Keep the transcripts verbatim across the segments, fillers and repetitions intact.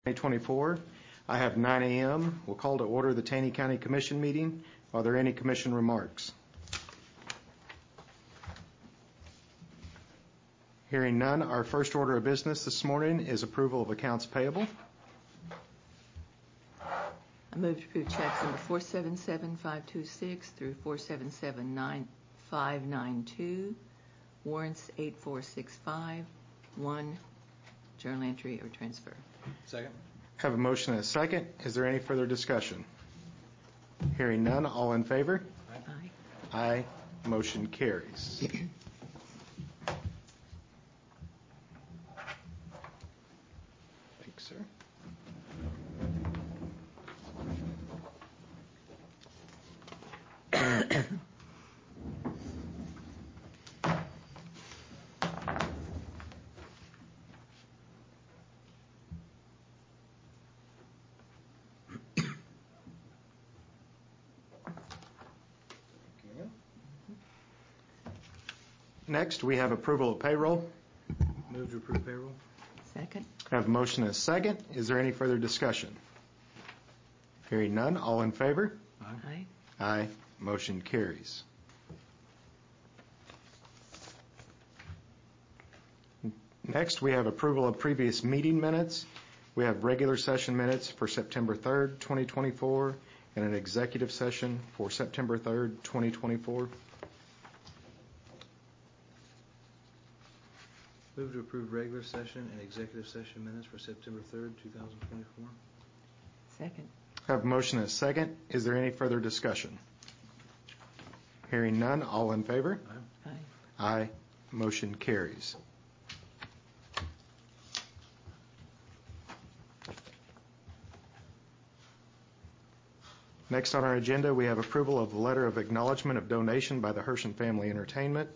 twenty twenty-four. I have nine A M We'll call to order the Taney County Commission meeting. Are there any commission remarks? Hearing none, our first order of business this morning is approval of accounts payable. I move to approve checks number four seven seven five two six through four seven seven nine five nine two, warrants eight four six five, one journal entry or transfer. Second. Have a motion and a second. Is there any further discussion? Hearing none, all in favor? Aye. Aye. Motion carries. Thanks, sir. Next, we have approval of payroll. Move to approve payroll. Second. I have a motion and a second. Is there any further discussion? Hearing none, all in favor? Aye. Aye. Motion carries. Next, we have approval of previous meeting minutes. We have regular session minutes for September third, twenty twenty-four, and an executive session for September third, twenty twenty-four. Move to approve regular session and executive session minutes for September third, two thousand twenty-four. Second. I have a motion and a second. Is there any further discussion? Hearing none, all in favor? Aye. Aye. Aye. Motion carries. Next on our agenda, we have approval of the letter of acknowledgement of donation by the Herschen Family Entertainment.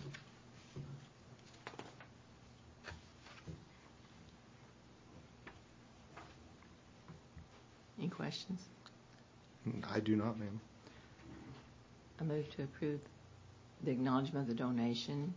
Any questions? I do not, ma'am. I move to approve the acknowledgement of the donation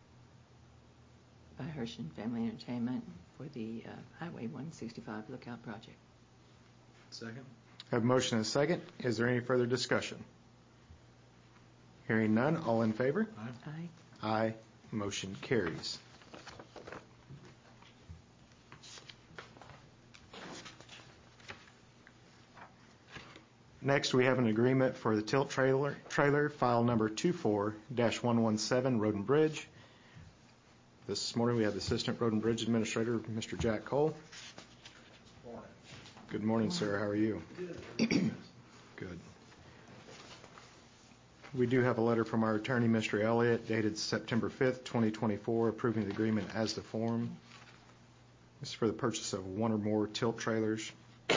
by Herschen Family Entertainment for the uh, Highway one sixty-five Lookout Project. Second. I have a motion and a second. Is there any further discussion? Hearing none, all in favor? Aye. Aye. Aye. Motion carries. Next, we have an agreement for the tilt trailer, trailer file number two four dash one one seven, Road and Bridge. This morning we have the Assistant Road and Bridge Administrator, Mister Jack Cole. Morning. Good morning, sir. How are you? Good. Good. We do have a letter from our attorney, Mister Elliott, dated September fifth, twenty twenty-four, approving the agreement as to form. This is for the purchase of one or more tilt trailers.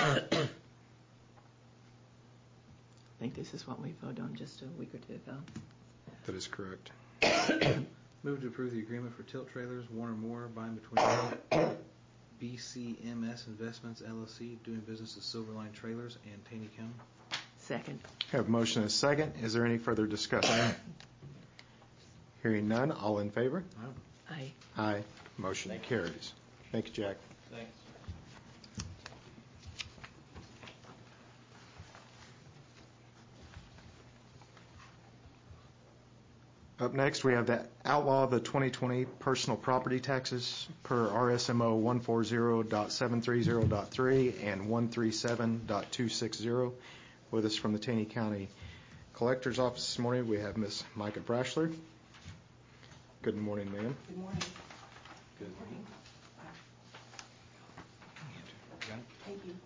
I think this is what we voted on just a week or two ago. That is correct. Move to approve the agreement for tilt trailers, one or more, by and between B C M S Investments, L L C, doing business as Silverline Trailers, and Taney County. Second. Have a motion and a second. Is there any further discussion? Hearing none, all in favor? Aye. Aye. Aye. Motion carries. Thank you, Jack. Thanks. Up next, we have the outlaw of the twenty twenty personal property taxes per R S M O one forty point seven thirty point three and one thirty-seven point two sixty. With us from the Taney County Collector's Office this morning, we have Miss Micah Brashler. Good morning, ma'am. Good morning. Good morning. Thank you.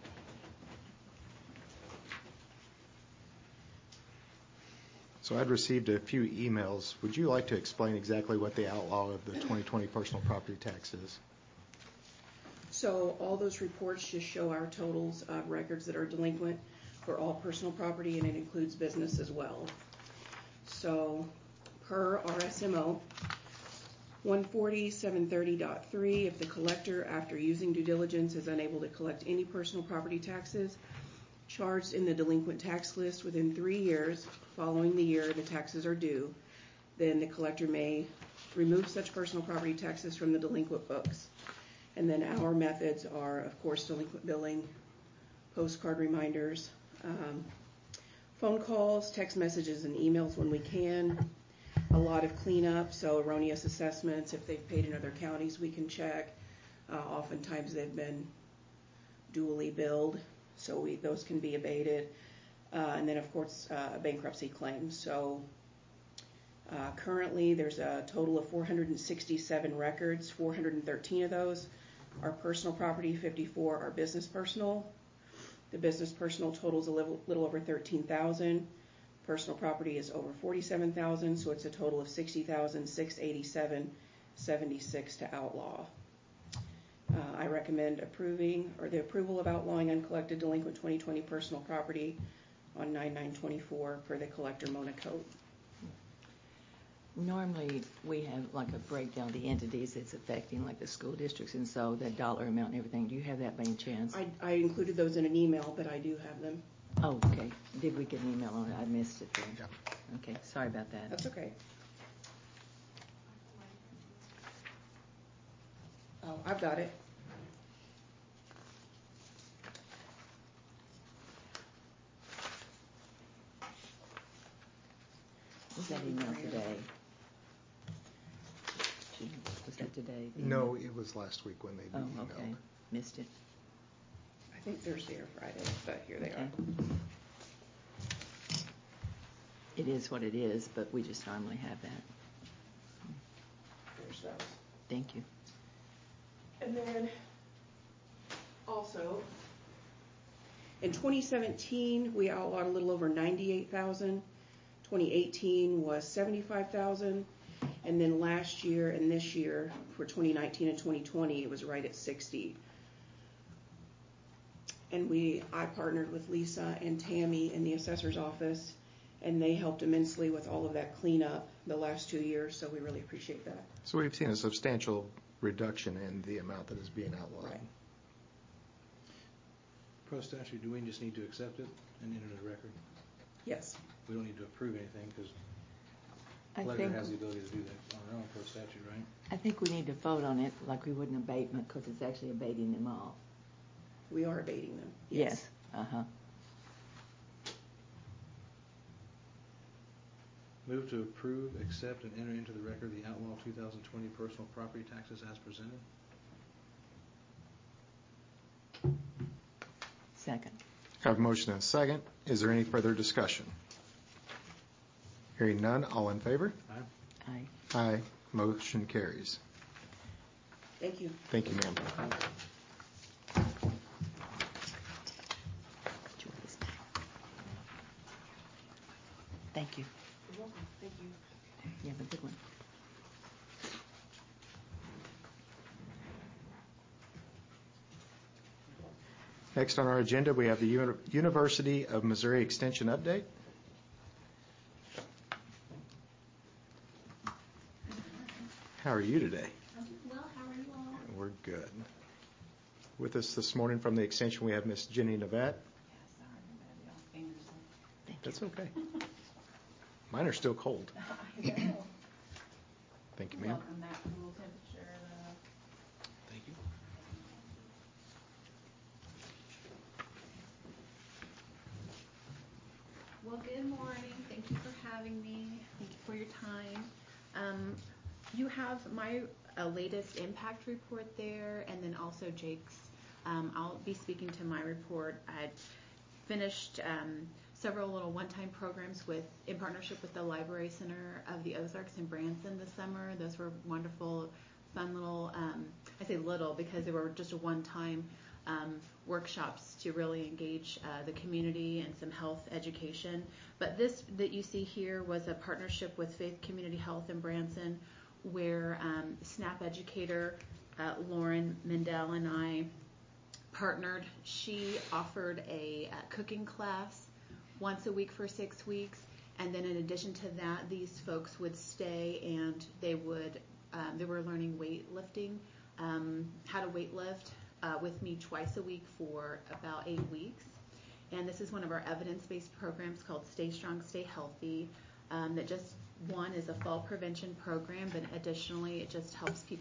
So I'd received a few emails. Would you like to explain exactly what the outlaw of the twenty twenty personal property tax is? So all those reports just show our totals of records that are delinquent for all personal property, and it includes business as well. So per R S M O one forty point seven thirty point three, if the collector, after using due diligence, is unable to collect any personal property taxes charged in the delinquent tax list within three years following the year the taxes are due, then the collector may remove such personal property taxes from the delinquent books. And then our methods are, of course, delinquent billing, postcard reminders, um, phone calls, text messages, and emails when we can. A lot of cleanup, so erroneous assessments. If they've paid in other counties, we can check. Uh, oftentimes they've been dually billed, so we, those can be abated. Uh, and then, of course, uh, bankruptcy claims. So uh, currently there's a total of four hundred sixty-seven records. four hundred thirteen of those are personal property, fifty-four are business personal. The business personal totals a little, little over thirteen thousand. Personal property is over forty-seven thousand, so it's a total of sixty thousand six hundred eighty-seven dollars and seventy-six cents to outlaw. Uh, I recommend approving or the approval of outlawing uncollected delinquent twenty twenty personal property on nine nine twenty-four per the collector Mona Code. Normally, we have like a breakdown of the entities it's affecting, like the school districts, and so the dollar amount and everything. Do you have that by any chance? I, I included those in an email, but I do have them. Oh, okay. Did we get an email on it? I missed it then. Yeah. Okay, sorry about that. That's okay. Oh, I've got it. Was that email today? Was that today? the No, email? it was last week when they Oh, emailed. okay. Missed it. I think Thursday or Friday, but here they Okay. are. It is what it is, but we just normally have that. There's those. Thank you. And then also, in twenty seventeen, we outlawed a little over ninety-eight thousand. twenty eighteen was seventy-five thousand. And then last year and this year, for twenty nineteen and twenty twenty, it was right at sixty. And we, I partnered with Lisa and Tammy in the assessor's office, and they helped immensely with all of that cleanup the last two years, so we really appreciate that. So we've seen a substantial reduction in the amount that is being outlawed. Right. Pro statute, do we just need to accept it and enter the record? Yes. We don't need to approve anything because I collector think, has the ability to do that on their own pro statute, right? I think we need to vote on it like we would an abatement, because it's actually abating them all. We are abating them. Yes. Uh-huh. Move to approve, accept, and enter into the record the outlaw two thousand twenty personal property taxes as presented. Second. Have a motion and a second. Is there any further discussion? Hearing none, all in favor? Aye. Aye. Aye. Motion carries. Thank you. Thank you, ma'am. Thank you. You're welcome. Thank you. You have a good one. Next on our agenda, we have the Uni- University of Missouri Extension update. How are you today? I'm well, how are you all? We're good. With us this morning from the Extension, we have Miss Jenny Navette. Yeah, sorry, I'm bad, y'all. Fingers. Thank you. That's okay. Mine are still cold. I know. Thank you, ma'am. Welcome that cool temperature, though. Thank you. Well, good morning. Thank you for having me. Thank you for your time. Um, you have my uh, latest impact report there, and then also Jake's. Um, I'll be speaking to my report. I finished um, several little one-time programs with in partnership with the Library Center of the Ozarks in Branson this summer. Those were wonderful, fun little, um, I say little because they were just a one-time um, workshops to really engage uh, the community and some health education. But this that you see here was a partnership with Faith Community Health in Branson, where um, SNAP educator uh, Lauren Mendel and I partnered. She offered a uh, cooking class once a week for six weeks, and then in addition to that, these folks would stay and they would um, they were learning weightlifting, um, how to weight lift uh, with me twice a week for about eight weeks. And this is one of our evidence-based programs called Stay Strong, Stay Healthy. Um, that just one is a fall prevention program, but additionally, it just helps people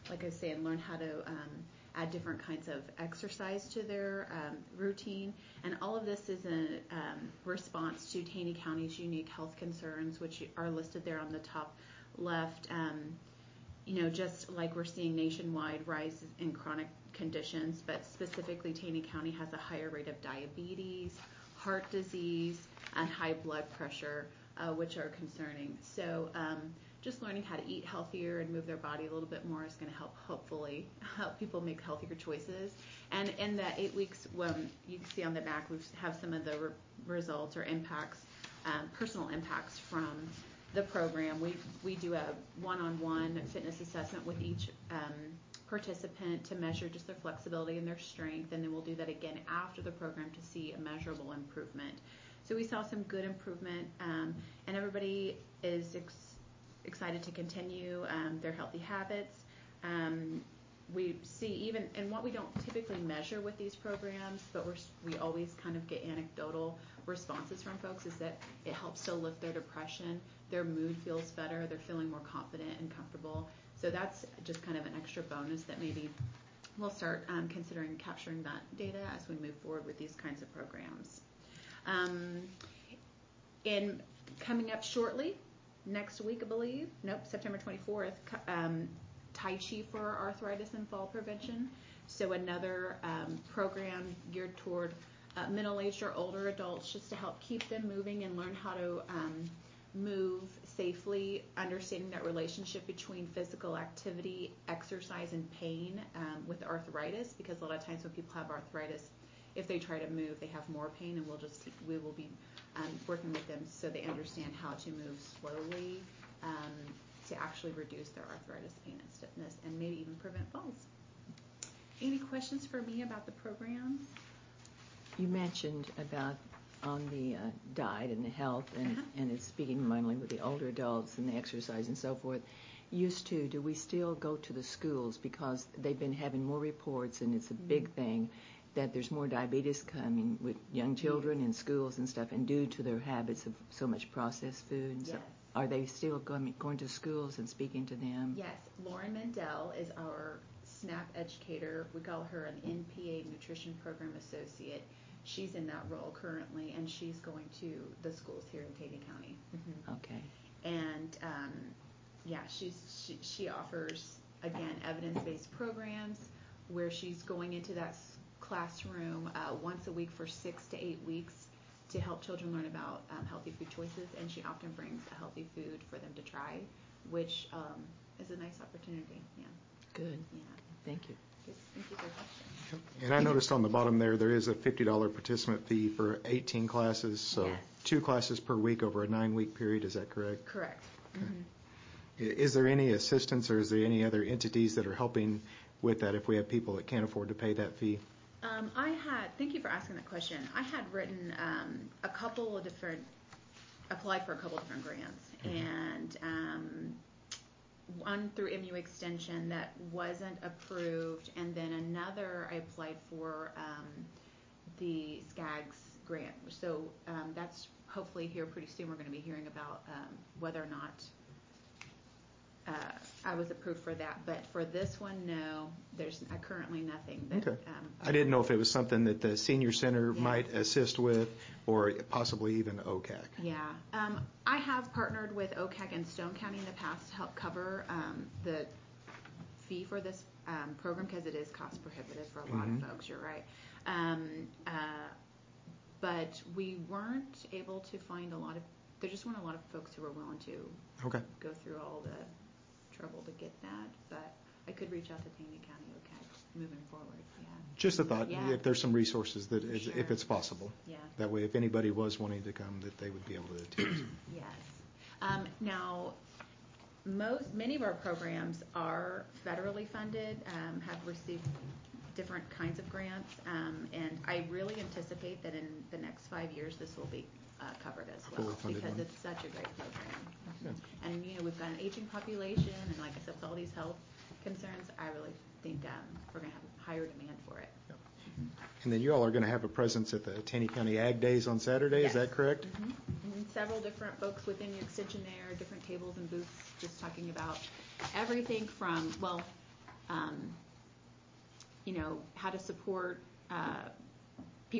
like I was saying, learn how to um, add different kinds of exercise to their um, routine. And all of this is a um, response to Taney County's unique health concerns, which are listed there on the top left. Um, you know, just like we're seeing nationwide rise in chronic conditions, but specifically Taney County has a higher rate of diabetes, heart disease, and high blood pressure, uh, which are concerning. So um, just learning how to eat healthier and move their body a little bit more is going to help, hopefully, help people make healthier choices. And in the eight weeks, um, you can see on the back, we have some of the re- results or impacts, um, personal impacts from the program. We we do a one-on-one fitness assessment with each um, participant to measure just their flexibility and their strength, and then we'll do that again after the program to see a measurable improvement. So we saw some good improvement, um, and everybody is ex- excited to continue um, their healthy habits. Um, we see even, and what we don't typically measure with these programs, but we're, we always kind of get anecdotal responses from folks, is that it helps to lift their depression, their mood feels better, they're feeling more confident and comfortable. So that's just kind of an extra bonus that maybe we'll start um, considering capturing that data as we move forward with these kinds of programs. Um, in coming up shortly, next week, I believe, nope, September twenty-fourth, um, Tai Chi for arthritis and fall prevention. So another um, program geared toward uh, middle-aged or older adults, just to help keep them moving and learn how to um, move safely, understanding that relationship between physical activity, exercise, and pain um, with arthritis, because a lot of times when people have arthritis, if they try to move, they have more pain, and we'll just we will be um, working with them so they understand how to move slowly um, to actually reduce their arthritis, pain, and stiffness, and maybe even prevent falls. Any questions for me about the program? You mentioned about on the uh, diet and the health, and, Uh-huh. and it's speaking mainly with the older adults and the exercise and so forth. Used to, do we still go to the schools, because they've been having more reports, and it's a big Mm-hmm. thing, that there's more diabetes coming with young children in schools and stuff, and due to their habits of so much processed food. And so, Yes. are they still going, going to schools and speaking to them? Yes, Lauren Mendel is our SNAP educator. We call her an N P A Nutrition Program Associate. She's in that role currently, and she's going to the schools here in Taney County. Mm-hmm. Okay. And um, yeah, she's she, she offers, again, evidence-based programs where she's going into that s- classroom uh, once a week for six to eight weeks to help children learn about um, healthy food choices, and she often brings a healthy food for them to try, which um, is a nice opportunity. Yeah. Good. Yeah. Thank you. Good. Thank you for the question. And I noticed on the bottom there, there is a fifty dollars participant fee for eighteen classes, so Yes. two classes per week over a nine-week period, is that correct? Correct. Mm-hmm. I- Is there any assistance, or is there any other entities that are helping with that if we have people that can't afford to pay that fee? Um, I had, thank you for asking that question. I had written um, a couple of different, applied for a couple of different grants, Mm-hmm. and um, one through M U Extension that wasn't approved, and then another I applied for um, the SCAGS grant. So um, that's hopefully here pretty soon. We're going to be hearing about um, whether or not uh, I was approved for that. But for this one, no, there's uh, currently nothing that. Okay. Um, I didn't know if it was something that the senior center Yeah. might assist with, or possibly even O C A C. Yeah, um, I have partnered with O C A C and Stone County in the past to help cover um, the fee for this um, program, because it is cost prohibitive for a lot Mhm. of folks. You're right, um, uh, but we weren't able to find a lot of. There just weren't a lot of folks who were willing to Okay. go through all the trouble to get that. But I could reach out to Taney County O C A C moving forward. Yeah, Just a thought, Yeah. if there's some resources that, For is- sure. if it's possible. yeah. That way, if anybody was wanting to come, that they would be able to attend. Yes. Um, now, most many of our programs are federally funded, um, have received different kinds of grants, um, and I really anticipate that in the next five years this will be uh, covered as well, Fully funded because one. it's such a great program. Yeah. And you know, we've got an aging population, and like I said, with all these health concerns, I really think um, we're going to have a higher demand for it. And then you all are going to have a presence at the Taney County Ag Days on Saturday, is Yes. that correct? Mhm. And several different folks within your extension there, different tables and booths, just talking about everything from, well, um, you know, how to support uh,